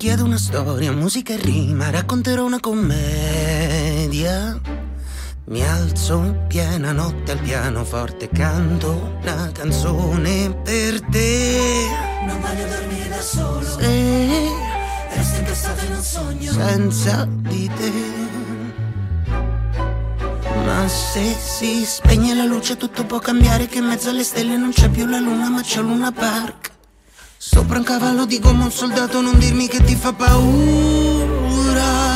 chiedo una storia, musica e rima, racconterò una commedia. Mi alzo in piena notte al pianoforte, canto una canzone per te. Non voglio dormire da solo, Se resto incassato in un sogno senza di te. Ma se si spegne la luce tutto può cambiare, che in mezzo alle stelle non c'è più la luna ma c'è Luna Park. Sopra un cavallo di gomma un soldato, non dirmi che ti fa paura.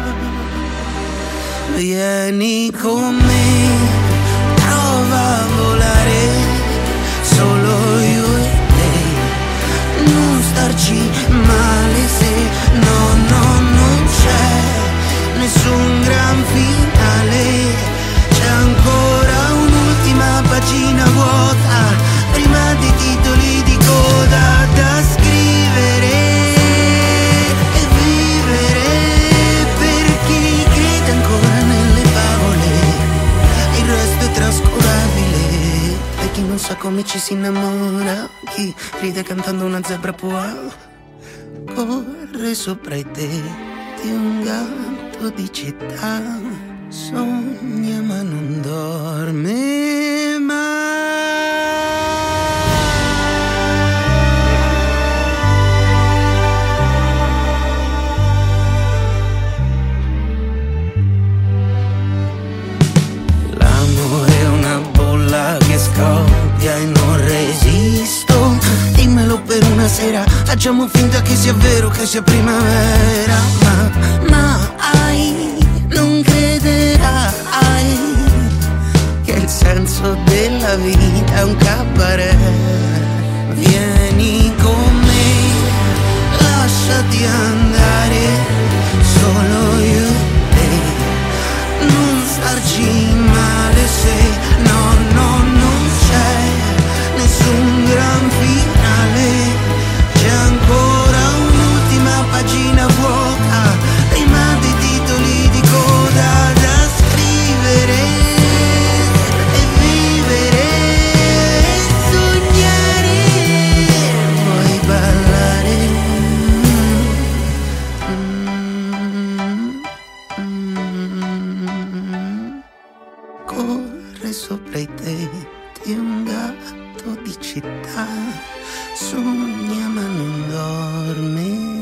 Vieni con me, prova a volare, solo io e te, non starci male se non c'è nessun gran finale. C'è ancora un'ultima pagina vuota, prima dei titoli di coda da scrivere e vivere, per chi crede ancora nelle favole, il resto è trascurabile. E chi non sa come ci si innamora, chi ride cantando una zebra può corre sopra i tetti un gatto di città. Sogna ma non dorme mai. L'amore è una bolla che scoppia e non resisto. Dimmelo per una sera, facciamo finta che sia vero, che sia primavera. Ma non crederai che il senso della vita è un cabaret. Vieni con me, lasciati andare, solo io e te, non starci male se non c'è nessun gran finale. C'è ancora un'ultima pagina vuota, prima dei titoli di coda da scrivere e vivere e sognare. Vuoi ballare? Corre sopra i tetti un gatto di città, sogna ma non dorme.